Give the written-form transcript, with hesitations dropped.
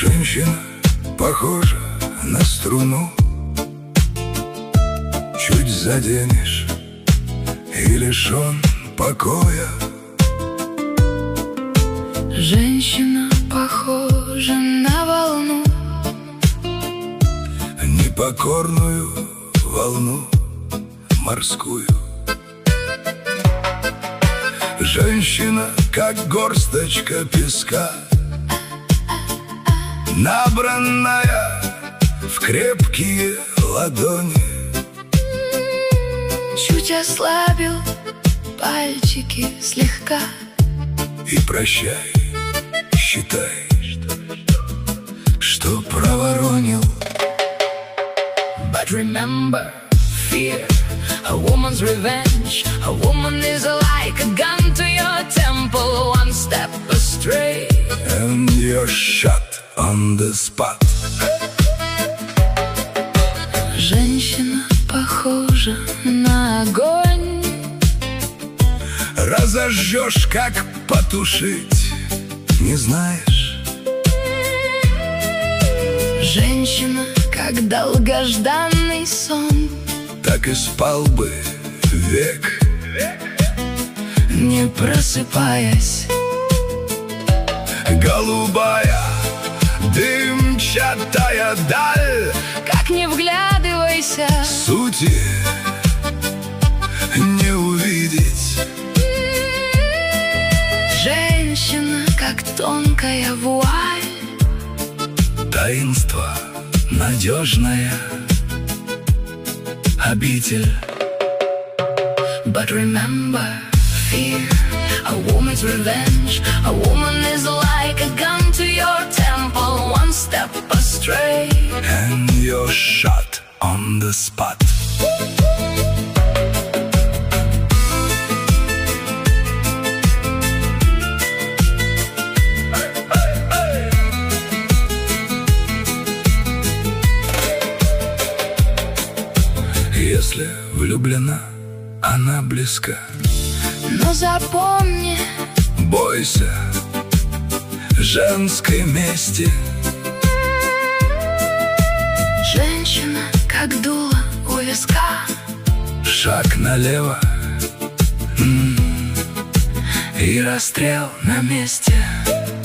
Женщина похожа на струну, чуть заденешь и лишен покоя. Женщина похожа на волну, непокорную волну морскую. Женщина, как горсточка песка, набранная в крепкие ладони. чуть ослабил пальчики слегка. И прощай, считай, что проворонил. But remember, fear, a woman's revenge. A woman is like a gun to your temple. One step astray And you're shot on the spot. Женщина похожа на огонь. Разожжешь, как потушить, не знаешь. Женщина, как долгожданный сон. Так и спал бы век, не просыпаясь. голубая, дымчатая даль. Как не вглядывайся, Сути не увидеть. женщина, как тонкая вуаль. Таинство, надежная обитель. But remember, fear, a woman's revenge. A woman is like a gun to your temple. One step astray And you're shot on the spot. Если влюблена, она близка. Но запомни, Бойся женской мести. женщина, как дуло у виска. Шаг налево и расстрел на месте.